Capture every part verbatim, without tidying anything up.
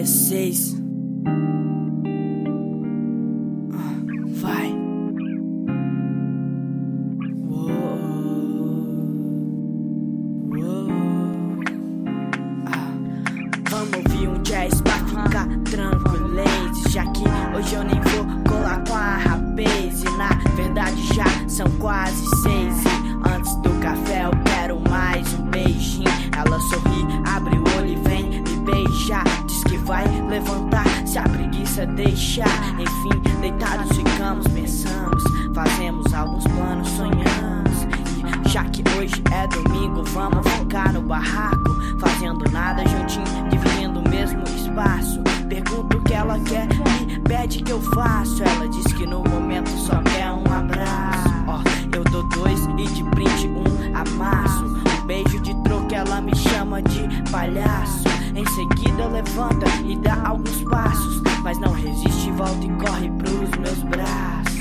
dezesseis. Ah, vai. Uou, uou. Ah, vamos ouvir um jazz pra ficar tranquilês, já que hoje eu nem vou colar com a rapaz. E na verdade já são quase seis. E antes do café eu quero mais um beijinho. Ela sorri, abre o olho e vem me beijar. Diz que vai levantar se a preguiça deixar. Enfim, deitados ficamos, pensamos, fazemos alguns planos, sonhamos. E já que hoje é domingo, vamos ficar no barraco, fazendo nada juntinho, dividindo o mesmo espaço. Pergunto o que ela quer e pede que eu faço. Ela diz que no momento só quer um abraço. Ó, oh, eu dou dois e de brinde um amasso. Um beijo de troco, ela me chama de palhaço. Em seguida levanta e dá alguns passos, mas não resiste, volta e corre pros meus braços.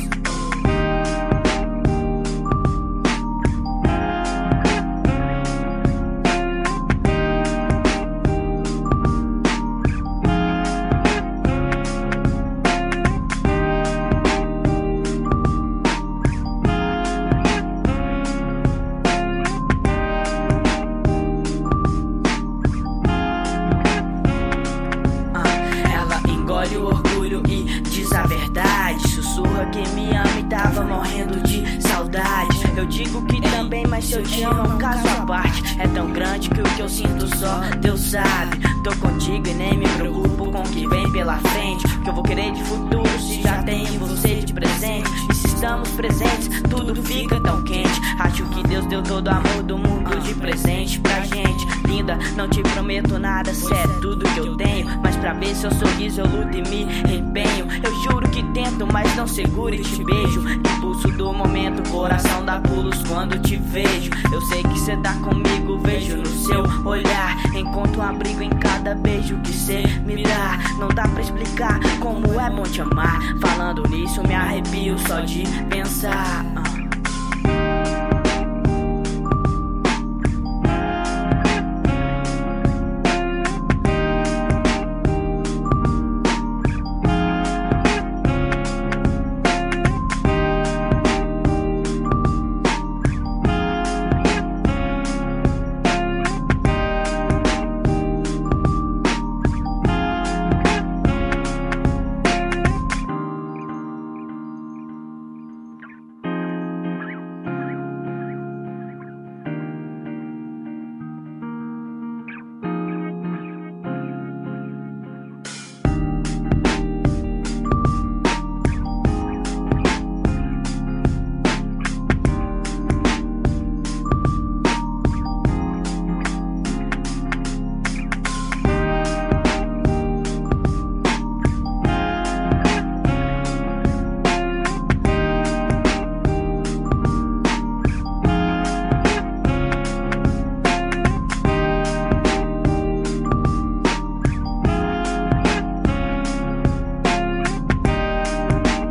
Olha o orgulho e diz a verdade. Sussurra que me ama e tava morrendo de saudade. Eu digo que também, mas se eu te amo é um caso à parte. É tão grande que o que eu sinto só Deus sabe. Tô contigo e nem me preocupo com o que vem pela frente. O que eu vou querer de futuro se já tenho você de presente. E se estamos presentes, tudo fica tão quente. Acho que Deus deu todo o amor do mundo de presente pra gente. Linda, não te prometo nada, cê é tudo que eu tenho. Mas pra ver seu sorriso eu luto e me empenho. Eu juro que tento, mas não seguro e te beijo. Impulso do momento, coração dá pulos quando te vejo. Eu sei que cê tá comigo, vejo no seu olhar. Encontro um abrigo em cada beijo que cê me dá. Não dá pra explicar como é bom te amar. Falando nisso me arrepio só de pensar. uh.